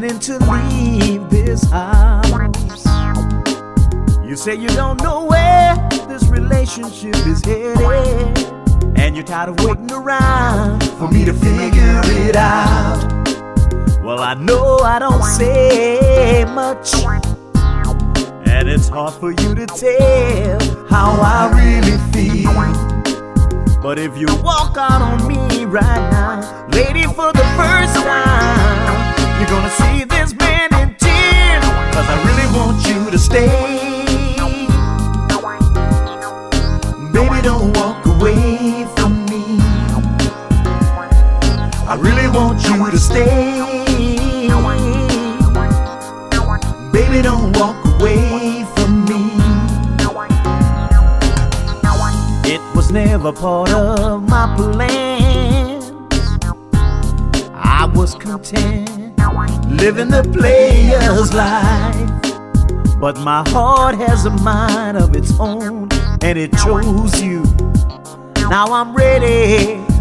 planning to leave this house. You say you don't know where this relationship is headed, and you're tired of waiting around for me to figure it out. Well, I know I don't say much, and it's hard for you to tell how I really feel. But if you walk out on me right now, lady, for the first time, you're gonna see this man in tears, 'cause I really want you to stay. Baby, don't walk away from me. I really want you to stay. Baby, don't walk away from me. It was never part of my plans. I was content living the player's life, but my heart has a mind of its own, and it chose you. Now I'm ready